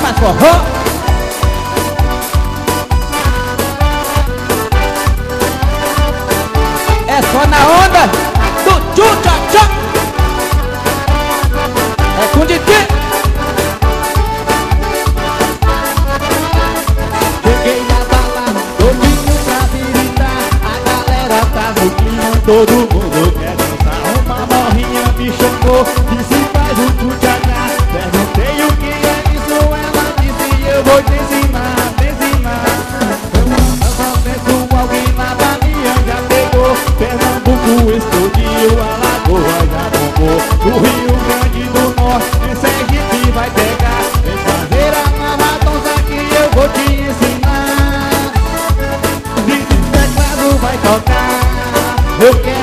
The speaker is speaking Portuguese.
mais forró. É só na onda do tchu-tcha-tcha. É com Didi. Cheguei na balada, todinho pra visitar. A galera tá no clima, todo mundo quer dançar. Uma morrinha me chamou, disse faz o tchu-tcha-tcha. Perguntei o que é isso, ela disse eu vou te ensinar, te ensinar. Eu penso alguém na Bahia já pegou, Pernambuco explodiu, Alagoas já bombou, o Rio Grande do Norte, em Sergipe vai pegar. Vem fazer a nova dança que eu vou te ensinar. De teclado vai tocar, eu quero